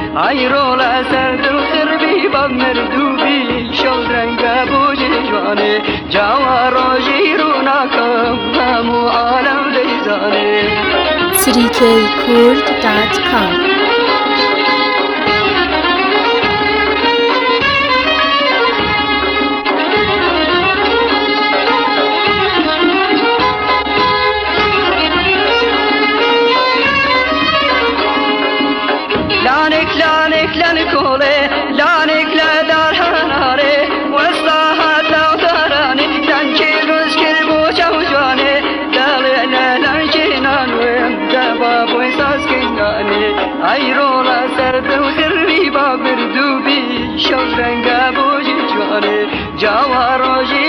ای رولا سر دل سربی با مردوبی شود رنگ بوجی جوانه جوارا جیرو نکم همو عالم لیزانه 3kkurd.com لانك لانك لانكولي لانك لا دار هناري وصلها لو داراني تنكي رزكي بوشا وجواني دالي لانكي نانوي دابا بويساس كناني اي رولا سرد وسربي بابر دوبي شو رنگا بوجي جواني جاوا روجي